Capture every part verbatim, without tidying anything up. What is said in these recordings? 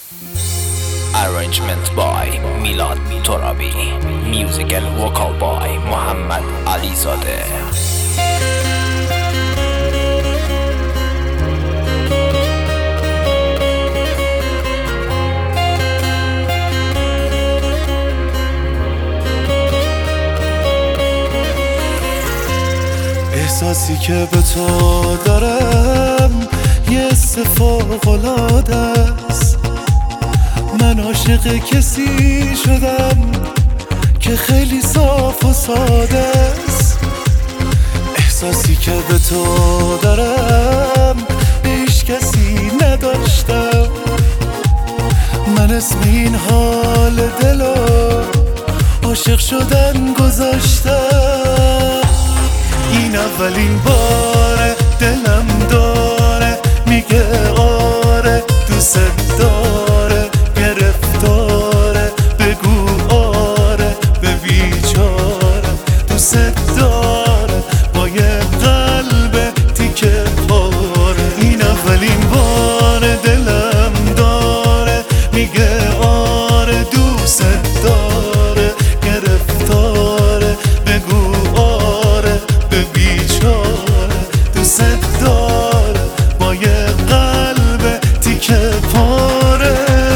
Arrangement by Milad Torabi. Music and vocal by Muhammad Alizadeh. احساسی که به تو دارم یه حس فوق‌العاده است. من عاشق کسی شدم که خیلی صاف و ساده است. احساسی که به تو دارم هیچ کسی نداشتم. من اسم این حال دلو عاشق شدن گذاشتم. این اولین باره دلم داره میگه آره دوست داره، گرفتاره بگو آره به بیچاره. دوست داره با یه قلب تیکه پاره. این اولین باره دلم داره میگه آره دوست داره، گرفتاره بگو آره به بیچاره. دوست داره با یه قلب تیکه پاره.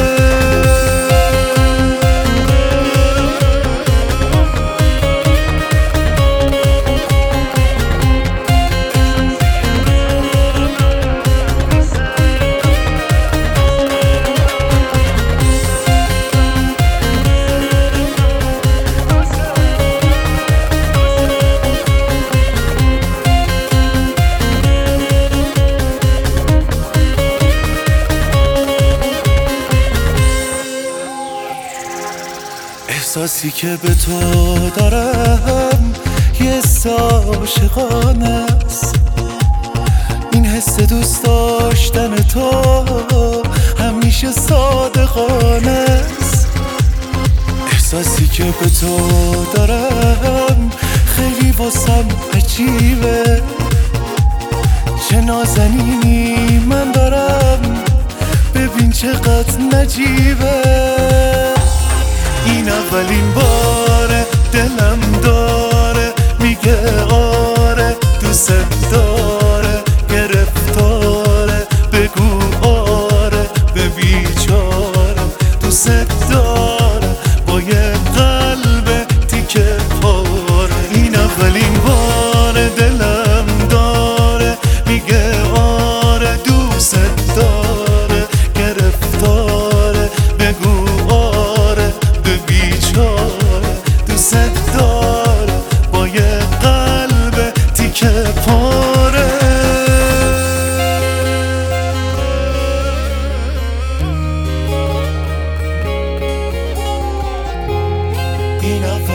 احساسی که به تو دارم یه حس عاشقانه است. این حس دوست داشتن تو همیشه صادقانه است. احساسی که به تو دارم خیلی واسم عجیبه. چه نازنینی من دارم ببین چقدر نجیبه. این اولین باره دلم داره میگه آره دوست داره، گرفتاره بگو آره به بیچاره. دوست داره با یه قلب تیکه پاره. این اولین باره دلم داره میگه آره دوست داره، گرفتاره بگو آره به بیچاره. دوست داره با یه قلب تیکه پاره. این